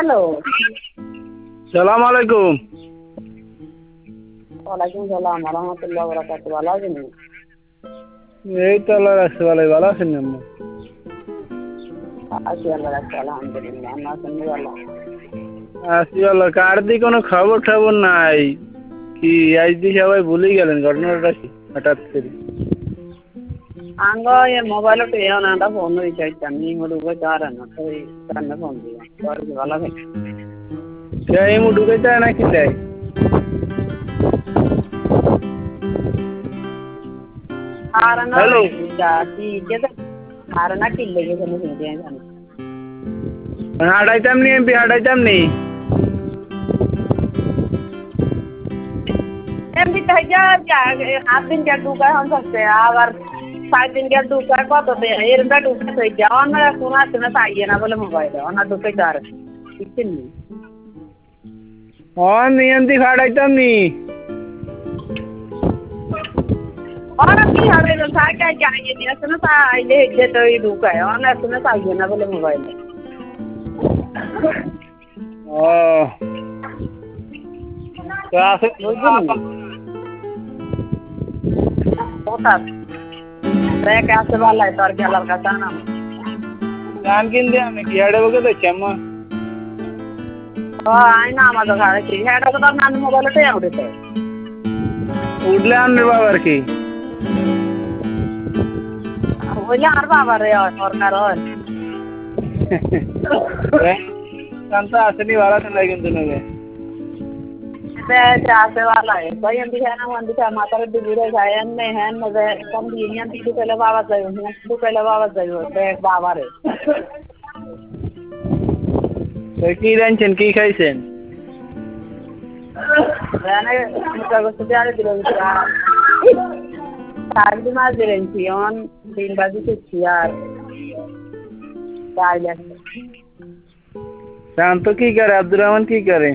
Hello. সালাম আলাইকুম। ওয়ালাইকুম সালাম ওয়া রাহমাতুল্লাহি ওয়া বারাকাতুহু। ভালো আছেন? এই তো আল্লাহ রাখছে ভালোই। ভালো আছেন আম্মা? আছি আল্লাহ রাখছে আলহামদুলিল্লাহ। আমরা আছেন ভালো। আছি ভালো। কার দি কোনো খবর টবর নাই। কি আজ দি সবাই ভুলেই গেলেন, ঘটনাটা কি হঠাৎ করে? আঙ্গ এ মোবাইল তো এও না ফোন রিচার্জ আমি মুড়ুকে চারান তো কানে ফোন দিলাম। তোর কি ভালো আছে? এই মু ঢুকে যায় নাকি দেয়? আর না হ্যালো, যা কি যেটা আর না কি লেগে গেল হিন্দি জানি। হাঁটাইতাম নি এমপি, হাঁটাইতাম নি। এমনি তাই যা আট দিন কে ঢুকা হন सकते আবার 5 দিন কে ঢুকা কত দে এরটা ঢুকা তো যাও না কোন আছে না তাইয়ে না বলে মোবাইল না ঢুকে চার কিছু নেই। নিয়ন্তি হাঁটাইতাম নি। और अभी हमारे लोग था क्या जाएंगे नहीं सुनो सा आइले इधर तो ही रुका है और ना सुनो सा ये ना बोले मोबाइल में ও তো আছে बुझली होता मैं कैसे वाला है तो क्या लड़का था ना গান কিনতে আমি কি হাঁটে বকে দেখছি আম্মা। आई ना हमारे घर की है तो ना मोबाइल पे आउट है উঠলে আনবে বাবার কি? वो यार बाबा रे और करो গান তো আসেনি, ভালো লাগে কিন্তু নগে। ते जासे वाला है तो ये भी है ना वन दिखा माता रे दिगुरे जाए ने है मजे कम दिनिया दी पहले बाबा जायो तू पहले बाबा जायो ते बाबा रे তো কি রাঁধছেন, কি খাইছেন? मैंने मुझे गुस्से से आ रहे दिलों से सारी मार दे रही थी ऑन 3 बजे से यार चार बजे শান্ত কি করে, আব্দুর রহমান কি করে?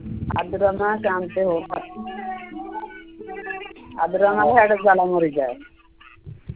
अब्दुल रहमान शाम से हो अब्दुल रहमान हेड जाला मर जाए